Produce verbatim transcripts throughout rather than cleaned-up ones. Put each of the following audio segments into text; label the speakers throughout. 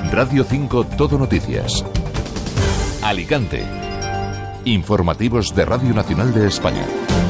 Speaker 1: Radio cinco Todo Noticias. Alicante. Informativos de Radio Nacional de España.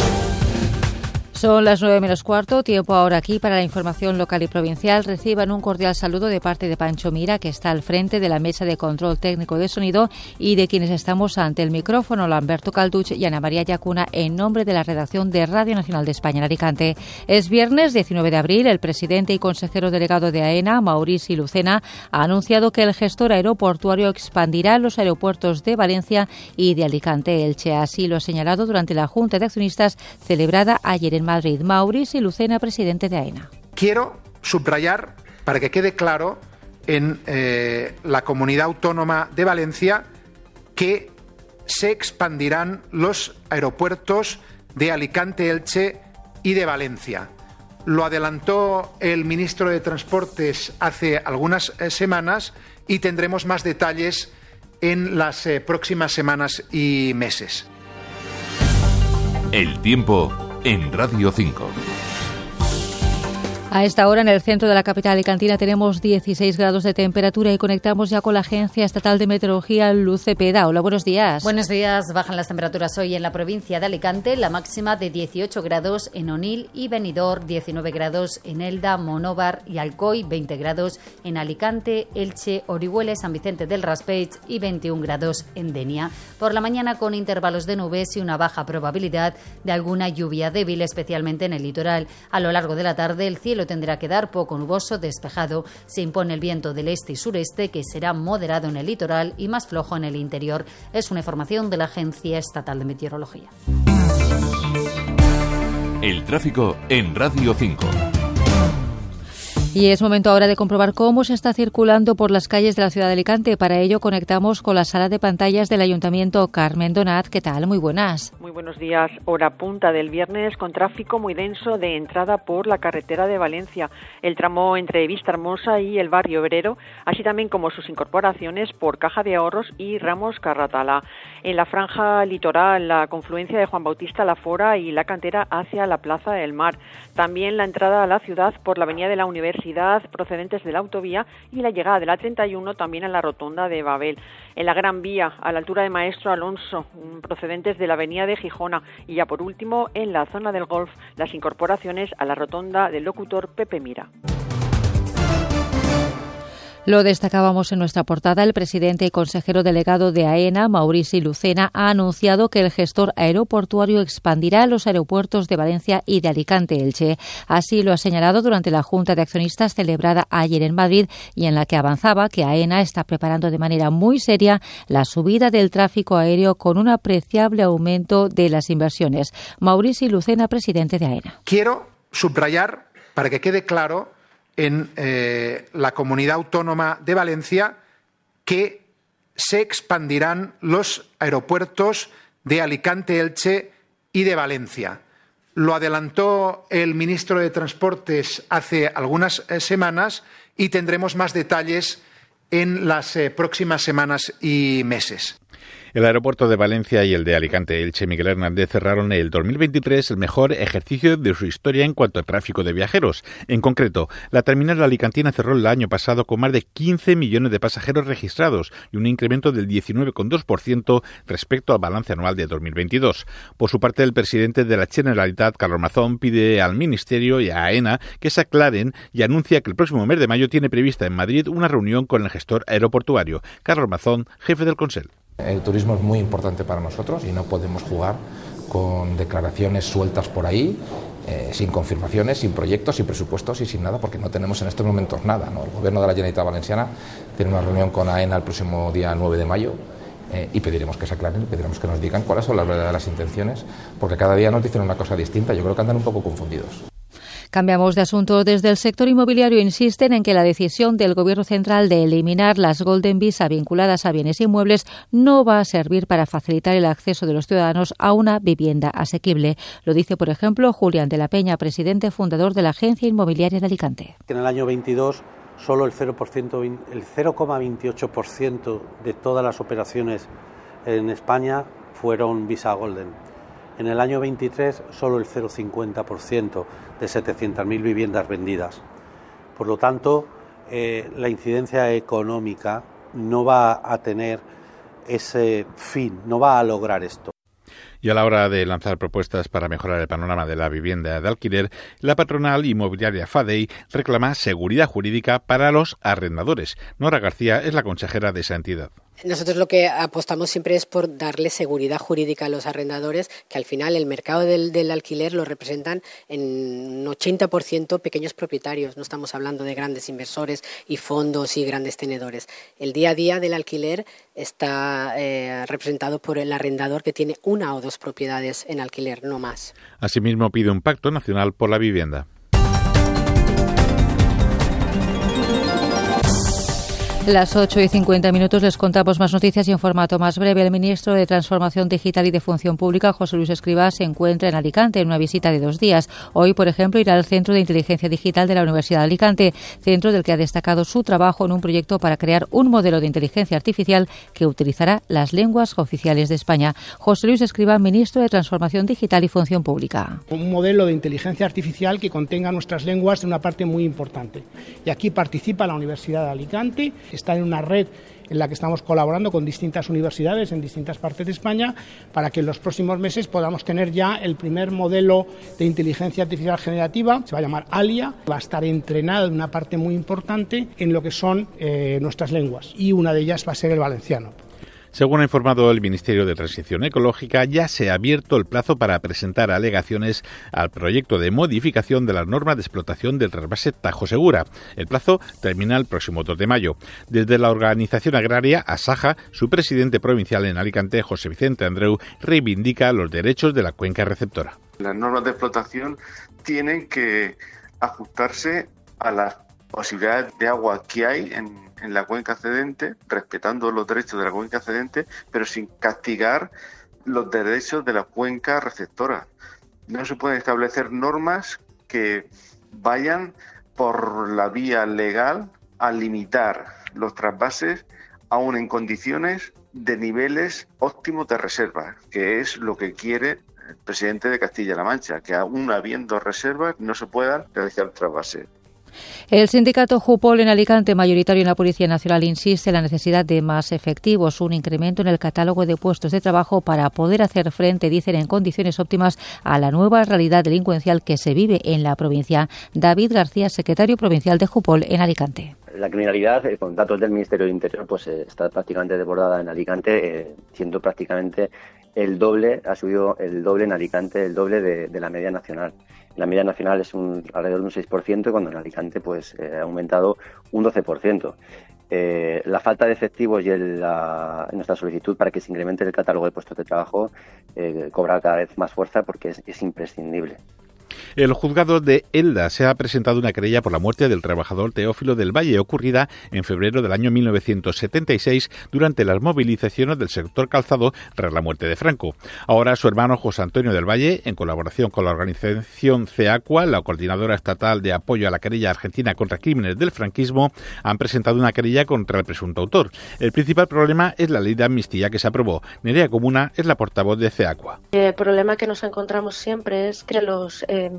Speaker 2: Son las nueve menos cuarto, tiempo ahora aquí para la información local y provincial. Reciban un cordial saludo de parte de Pancho Mira, que está al frente de la mesa de control técnico de sonido, y de quienes estamos ante el micrófono, Lamberto Calduch y Ana María Yacuna, en nombre de la redacción de Radio Nacional de España en Alicante. Es viernes diecinueve de abril. El presidente y consejero delegado de AENA, Maurici Lucena, ha anunciado que el gestor aeroportuario expandirá los aeropuertos de Valencia y de Alicante-Elche. Así lo ha señalado durante la Junta de Accionistas celebrada ayer en Madrid. Maurici Lucena, presidente de AENA.
Speaker 3: Quiero subrayar, para que quede claro, en eh, la Comunidad Autónoma de Valencia, que se expandirán los aeropuertos de Alicante, Elche y de Valencia. Lo adelantó el ministro de Transportes hace algunas eh, semanas y tendremos más detalles en las eh, próximas semanas y meses.
Speaker 1: El tiempo en Radio cinco.
Speaker 2: A esta hora en el centro de la capital alicantina tenemos dieciséis grados de temperatura y conectamos ya con la Agencia Estatal de Meteorología, Luz Cepeda. Hola, buenos días.
Speaker 4: Buenos días. Bajan las temperaturas hoy en la provincia de Alicante, la máxima de dieciocho grados en Onil y Benidorm, diecinueve grados en Elda, Monóvar y Alcoy, veinte grados en Alicante, Elche, Orihuela, San Vicente del Raspeig y veintiún grados en Denia. Por la mañana con intervalos de nubes y una baja probabilidad de alguna lluvia débil, especialmente en el litoral. A lo largo de la tarde el cielo tendrá que quedar poco nuboso, despejado. Se impone el viento del este y sureste, que será moderado en el litoral y más flojo en el interior. Es una información de la Agencia Estatal de Meteorología.
Speaker 1: El tráfico en Radio cinco.
Speaker 2: Y es momento ahora de comprobar cómo se está circulando por las calles de la ciudad de Alicante. Para ello conectamos con la sala de pantallas del Ayuntamiento. Carmen Donat, ¿qué tal? Muy buenas.
Speaker 5: Muy buenos días. Hora punta del viernes con tráfico muy denso de entrada por la carretera de Valencia, el tramo entre Vistahermosa y el barrio Obrero, así también como sus incorporaciones por Caja de Ahorros y Ramos Carratala. En la franja litoral, la confluencia de Juan Bautista La Fora y la Cantera hacia la Plaza del Mar. También la entrada a la ciudad por la avenida de la Universidad procedentes de la autovía y la llegada de la treinta y uno también a la rotonda de Babel. En la Gran Vía, a la altura de Maestro Alonso, procedentes de la avenida de Gijona. Y ya por último, en la zona del Golf, las incorporaciones a la rotonda del locutor Pepe Mira.
Speaker 2: Lo destacábamos en nuestra portada. El presidente y consejero delegado de AENA, Maurici Lucena, ha anunciado que el gestor aeroportuario expandirá los aeropuertos de Valencia y de Alicante-Elche. Así lo ha señalado durante la Junta de Accionistas celebrada ayer en Madrid y en la que avanzaba que AENA está preparando de manera muy seria la subida del tráfico aéreo con un apreciable aumento de las inversiones. Maurici Lucena, presidente de AENA.
Speaker 3: Quiero subrayar, para que quede claro, en eh, la Comunidad Autónoma de Valencia, que se expandirán los aeropuertos de Alicante, Elche y de Valencia. Lo adelantó el ministro de Transportes hace algunas eh, semanas y tendremos más detalles en las eh, próximas semanas y meses.
Speaker 6: El aeropuerto de Valencia y el de Alicante-Elche, Miguel Hernández, cerraron el dos mil veintitrés el mejor ejercicio de su historia en cuanto a tráfico de viajeros. En concreto, la terminal alicantina cerró el año pasado con más de quince millones de pasajeros registrados y un incremento del diecinueve coma dos por ciento respecto al balance anual de dos mil veintidós. Por su parte, el presidente de la Generalitat, Carlos Mazón, pide al Ministerio y a AENA que se aclaren y anuncia que el próximo mes de mayo tiene prevista en Madrid una reunión con el gestor aeroportuario. Carlos Mazón, jefe del Consell.
Speaker 7: El turismo es muy importante para nosotros y no podemos jugar con declaraciones sueltas por ahí, eh, sin confirmaciones, sin proyectos, sin presupuestos y sin nada, porque no tenemos en estos momentos nada, ¿no? El Gobierno de la Generalitat Valenciana tiene una reunión con AENA el próximo día nueve de mayo eh, y pediremos que se aclaren, pediremos que nos digan cuáles son las verdaderas intenciones, porque cada día nos dicen una cosa distinta. Yo creo que andan un poco confundidos.
Speaker 2: Cambiamos de asunto. Desde el sector inmobiliario insisten en que la decisión del Gobierno central de eliminar las Golden Visa vinculadas a bienes inmuebles no va a servir para facilitar el acceso de los ciudadanos a una vivienda asequible. Lo dice, por ejemplo, Julián de la Peña, presidente fundador de la Agencia Inmobiliaria de Alicante.
Speaker 8: En el año veintidós, solo el cero por ciento, el cero coma veintiocho por ciento de todas las operaciones en España fueron Visa Golden. En el año veintitrés, solo el cero coma cincuenta por ciento de setecientas mil viviendas vendidas. Por lo tanto, eh, la incidencia económica no va a tener ese fin, no va a lograr esto.
Speaker 6: Y a la hora de lanzar propuestas para mejorar el panorama de la vivienda de alquiler, la patronal inmobiliaria Fadey reclama seguridad jurídica para los arrendadores. Nora García es la consejera de esa entidad.
Speaker 9: Nosotros lo que apostamos siempre es por darle seguridad jurídica a los arrendadores, que al final el mercado del, del alquiler lo representan en un ochenta por ciento pequeños propietarios. No estamos hablando de grandes inversores y fondos y grandes tenedores. El día a día del alquiler está eh, representado por el arrendador que tiene una o dos propiedades en alquiler, no más.
Speaker 6: Asimismo, pide un pacto nacional por la vivienda.
Speaker 2: Las ocho y cincuenta minutos les contamos más noticias y en formato más breve. El ministro de Transformación Digital y de Función Pública, José Luis Escrivá, se encuentra en Alicante en una visita de dos días. Hoy, por ejemplo, irá al Centro de Inteligencia Digital de la Universidad de Alicante, centro del que ha destacado su trabajo en un proyecto para crear un modelo de inteligencia artificial que utilizará las lenguas oficiales de España. José Luis Escrivá, ministro de Transformación Digital y Función Pública.
Speaker 10: Un modelo de inteligencia artificial que contenga nuestras lenguas en una parte muy importante. Y aquí participa la Universidad de Alicante. Está en una red en la que estamos colaborando con distintas universidades en distintas partes de España para que en los próximos meses podamos tener ya el primer modelo de inteligencia artificial generativa. Se va a llamar ALIA, va a estar entrenado en una parte muy importante en lo que son eh, nuestras lenguas y una de ellas va a ser el valenciano.
Speaker 6: Según ha informado el Ministerio de Transición Ecológica, ya se ha abierto el plazo para presentar alegaciones al proyecto de modificación de las normas de explotación del trasvase Tajo Segura. El plazo termina el próximo dos de mayo. Desde la organización agraria Asaja, su presidente provincial en Alicante, José Vicente Andreu, reivindica los derechos de la cuenca receptora.
Speaker 11: Las normas de explotación tienen que ajustarse a las posibilidades de agua que hay en en la cuenca cedente, respetando los derechos de la cuenca cedente, pero sin castigar los derechos de la cuenca receptora. No se pueden establecer normas que vayan por la vía legal a limitar los trasvases aún en condiciones de niveles óptimos de reserva, que es lo que quiere el presidente de Castilla-La Mancha, que aún habiendo reservas no se puedan realizar trasvases.
Speaker 2: El sindicato Jupol en Alicante, mayoritario en la Policía Nacional, insiste en la necesidad de más efectivos, un incremento en el catálogo de puestos de trabajo para poder hacer frente, dicen, en condiciones óptimas a la nueva realidad delincuencial que se vive en la provincia. David García, secretario provincial de Jupol en Alicante.
Speaker 12: La criminalidad, eh, con datos del Ministerio del Interior, pues eh, está prácticamente desbordada en Alicante, eh, siendo prácticamente el doble, ha subido el doble en Alicante, el doble de, de la media nacional. La media nacional es un, alrededor de un seis por ciento, cuando en Alicante pues eh, ha aumentado un doce por ciento. Eh, la falta de efectivos y el, la, nuestra solicitud para que se incremente el catálogo de puestos de trabajo eh, cobra cada vez más fuerza porque es, es imprescindible.
Speaker 6: El juzgado de Elda se ha presentado una querella por la muerte del trabajador Teófilo del Valle, ocurrida en febrero del año mil novecientos setenta y seis durante las movilizaciones del sector calzado tras la muerte de Franco. Ahora su hermano José Antonio del Valle, en colaboración con la organización CEACUA, la Coordinadora Estatal de Apoyo a la Querella Argentina contra Crímenes del Franquismo, han presentado una querella contra el presunto autor. El principal problema es la ley de amnistía que se aprobó. Nerea Comuna es la portavoz de CEACUA.
Speaker 13: El problema que nos encontramos siempre es que los eh,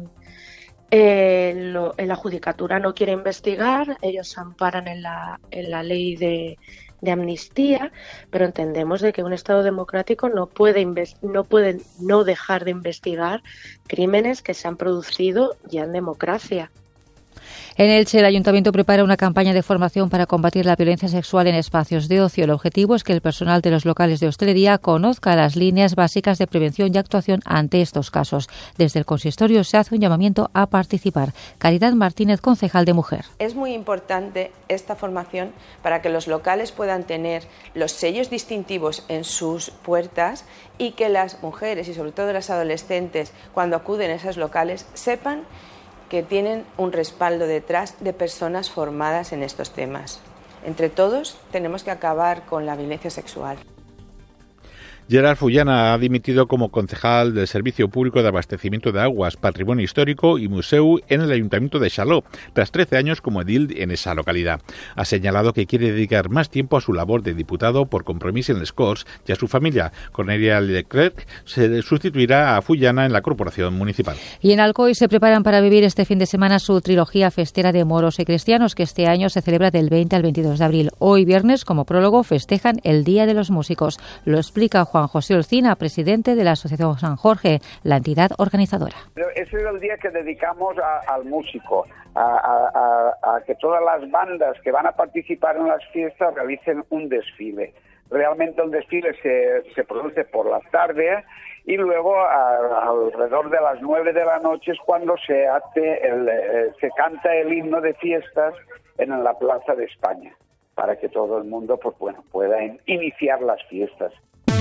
Speaker 13: eh, lo, la judicatura no quiere investigar, ellos se amparan en la, en la ley de, de amnistía, pero entendemos de que un Estado democrático no puede, no puede no dejar de investigar crímenes que se han producido ya en democracia.
Speaker 2: En Elche, el Ayuntamiento prepara una campaña de formación para combatir la violencia sexual en espacios de ocio. El objetivo es que el personal de los locales de hostelería conozca las líneas básicas de prevención y actuación ante estos casos. Desde el consistorio se hace un llamamiento a participar. Caridad Martínez, concejal de Mujer.
Speaker 14: Es muy importante esta formación para que los locales puedan tener los sellos distintivos en sus puertas y que las mujeres y sobre todo las adolescentes, cuando acuden a esos locales, sepan que tienen un respaldo detrás de personas formadas en estos temas. Entre todos tenemos que acabar con la violencia sexual.
Speaker 6: Gerard Fullana ha dimitido como concejal del Servicio Público de Abastecimiento de Aguas, Patrimonio Histórico y Museu en el Ayuntamiento de Xaló, tras trece años como edil en esa localidad. Ha señalado que quiere dedicar más tiempo a su labor de diputado por compromiso en les Corts y a su familia. Cornelia Leclerc se sustituirá a Fullana en la corporación municipal.
Speaker 2: Y en Alcoy se preparan para vivir este fin de semana su trilogía festera de moros y cristianos, que este año se celebra del veinte al veintidós de abril. Hoy viernes, como prólogo, festejan el Día de los Músicos. Lo explica Juan José Olcina, presidente de la Asociación San Jorge, la entidad organizadora.
Speaker 15: Ese es el día que dedicamos a, al músico, a, a, a que todas las bandas que van a participar en las fiestas realicen un desfile. Realmente el desfile se, se produce por la tarde y luego a, alrededor de las nueve de la noche es cuando se hace el, eh, se canta el himno de fiestas en la Plaza de España, para que todo el mundo pues bueno pueda in, iniciar las fiestas.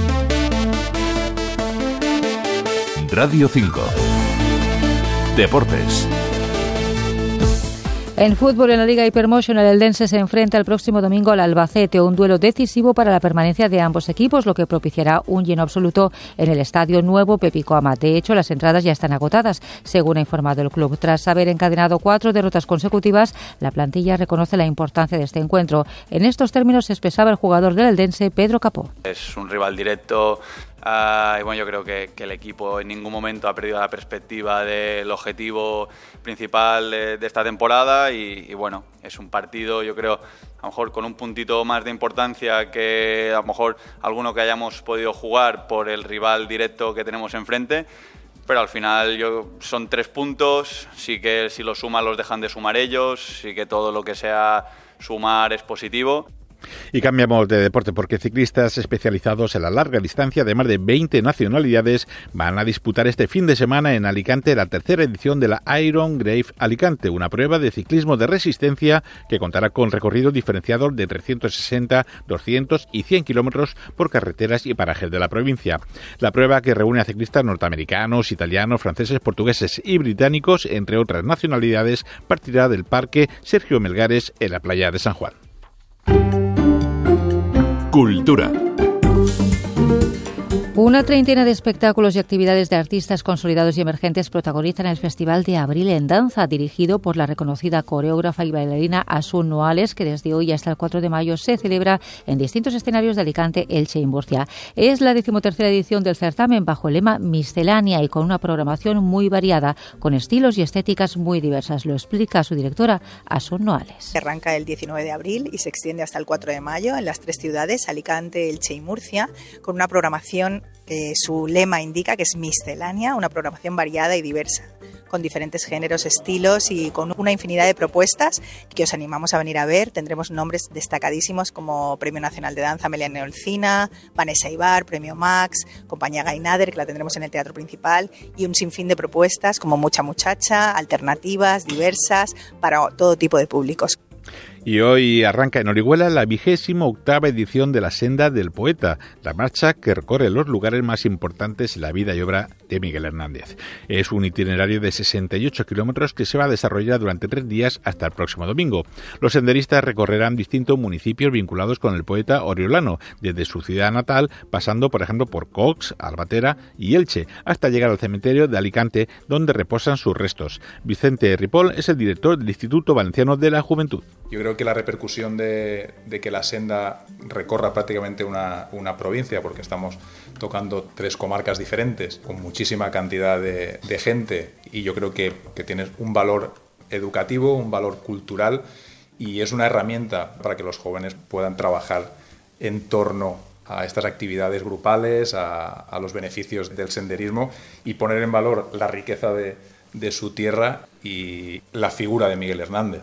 Speaker 1: Radio cinco. Deportes.
Speaker 2: En fútbol, en la Liga Hypermotion, el Eldense se enfrenta el próximo domingo al Albacete, un duelo decisivo para la permanencia de ambos equipos, lo que propiciará un lleno absoluto en el Estadio Nuevo Pepico Amat. De hecho, las entradas ya están agotadas, según ha informado el club. Tras haber encadenado cuatro derrotas consecutivas, la plantilla reconoce la importancia de este encuentro. En estos términos se expresaba el jugador del Eldense, Pedro Capó.
Speaker 16: Es un rival directo. Uh, y bueno, yo creo que, que el equipo en ningún momento ha perdido la perspectiva del objetivo principal de, de esta temporada y, y bueno, es un partido, yo creo, a lo mejor con un puntito más de importancia que a lo mejor alguno que hayamos podido jugar por el rival directo que tenemos enfrente, pero al final yo, son tres puntos, sí que si los suman los dejan de sumar ellos, sí que todo lo que sea sumar es positivo.
Speaker 6: Y cambiamos de deporte porque ciclistas especializados en la larga distancia de más de veinte nacionalidades van a disputar este fin de semana en Alicante la tercera edición de la Iron Grave Alicante, una prueba de ciclismo de resistencia que contará con recorrido diferenciado de trescientos sesenta, doscientos y cien kilómetros por carreteras y parajes de la provincia. La prueba, que reúne a ciclistas norteamericanos, italianos, franceses, portugueses y británicos, entre otras nacionalidades, partirá del Parque Sergio Melgares en la playa de San Juan.
Speaker 1: Cultura.
Speaker 2: Una treintena de espectáculos y actividades de artistas consolidados y emergentes protagonizan el Festival de Abril en Danza, dirigido por la reconocida coreógrafa y bailarina Asun Noales, que desde hoy hasta el cuatro de mayo se celebra en distintos escenarios de Alicante, Elche y Murcia. Es la decimotercera edición del certamen bajo el lema Miscelánea y con una programación muy variada, con estilos y estéticas muy diversas. Lo explica su directora, Asun Noales.
Speaker 17: Arranca el diecinueve de abril y se extiende hasta el cuatro de mayo en las tres ciudades, Alicante, Elche y Murcia, con una programación que su lema indica que es miscelánea, una programación variada y diversa, con diferentes géneros, estilos y con una infinidad de propuestas que os animamos a venir a ver. Tendremos nombres destacadísimos como Premio Nacional de Danza Meliane Olcina, Vanessa Ibar, Premio Max, Compañía Gainader, que la tendremos en el Teatro Principal, y un sinfín de propuestas como Mucha Muchacha, alternativas, diversas, para todo tipo de públicos.
Speaker 6: Y hoy arranca en Orihuela la vigésima octava edición de la Senda del Poeta, la marcha que recorre los lugares más importantes en la vida y obra de Miguel Hernández. Es un itinerario de sesenta y ocho kilómetros que se va a desarrollar durante tres días hasta el próximo domingo. Los senderistas recorrerán distintos municipios vinculados con el poeta oriolano, desde su ciudad natal, pasando por ejemplo por Cox, Albatera y Elche, hasta llegar al cementerio de Alicante, donde reposan sus restos. Vicente Ripoll es el director del Instituto Valenciano de la Juventud.
Speaker 18: Yo creo que la repercusión de, de que la senda recorra prácticamente una, una provincia, porque estamos tocando tres comarcas diferentes, con muchísima cantidad de, de gente, y yo creo que, que tiene un valor educativo, un valor cultural, y es una herramienta para que los jóvenes puedan trabajar en torno a estas actividades grupales, a, a los beneficios del senderismo, y poner en valor la riqueza de, de su tierra y la figura de Miguel Hernández.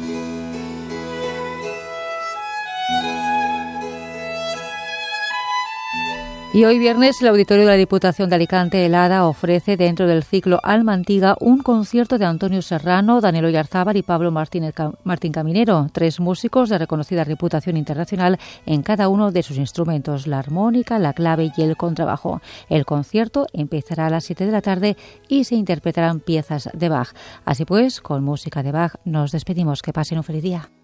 Speaker 2: Y hoy viernes el Auditorio de la Diputación de Alicante, el ADA, ofrece dentro del ciclo Almantiga un concierto de Antonio Serrano, Daniel Oyarzábal y Pablo Martínez, Martín Caminero, tres músicos de reconocida reputación internacional en cada uno de sus instrumentos, la armónica, la clave y el contrabajo. El concierto empezará a las siete de la tarde y se interpretarán piezas de Bach. Así pues, con música de Bach nos despedimos. Que pasen un feliz día.